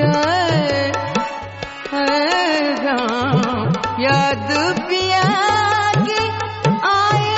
गए राम, याद पिया की आए।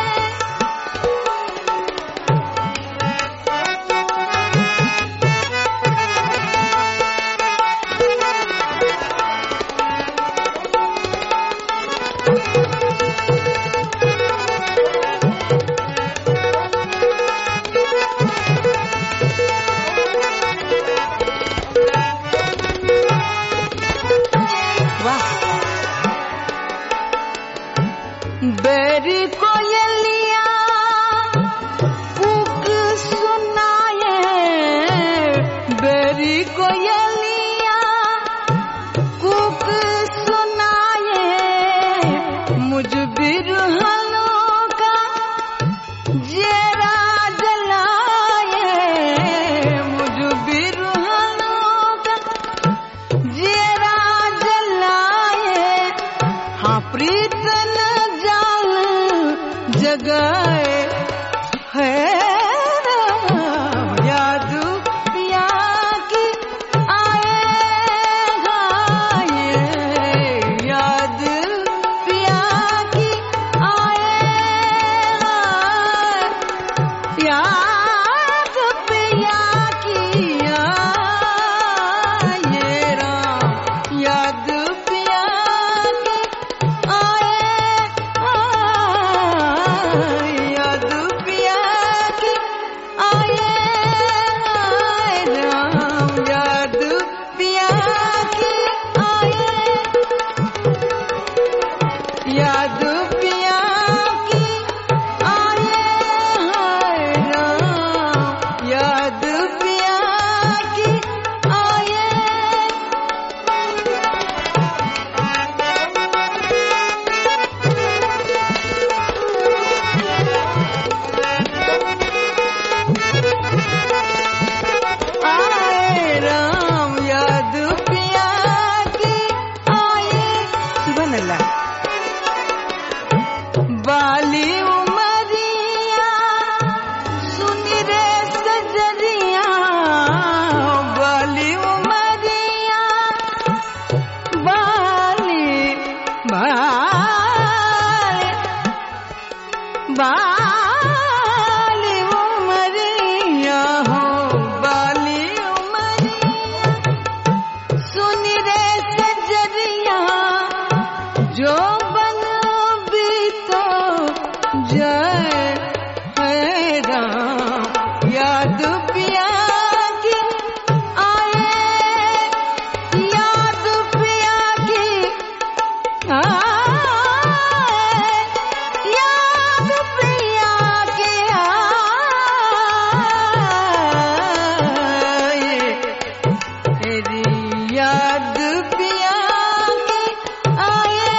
बेरी कोयलिया कूक सुनाए, बेरी कोयलिया कूक सुनाए, मुझ बिरहनों का जेरा जलाए, मुझ बिरहनों का जेरा जलाए। हाँ प्रीतन जगाए है राम, याद पिया की आए गाए, याद पिया की आए गाए, याद पिया की आए राम, याद पिया की आए। याद पिया की आए राम, याद पिया की आए, याद पिया की आए राम, याद पिया की आए। आए राम, याद पिया की आए। सुभान अल्लाह। बाली उमरिया सुनी रे सजरिया, बाली उमरिया बाली बाली उमरिया हो, बाली उमरिया सुनी रे सजरिया, जो बन भी तो जय है राम, याद पिया की आए, याद पिया की आए, याद पिया की आए, तेरी याद पिया की आए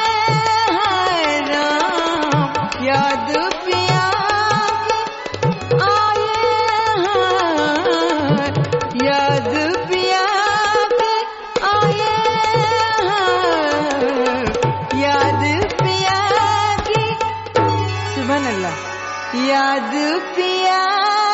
राम, याद पिया की आए, याद पिया की आए, याद पिया की। सुभान अल्लाह। याद पिया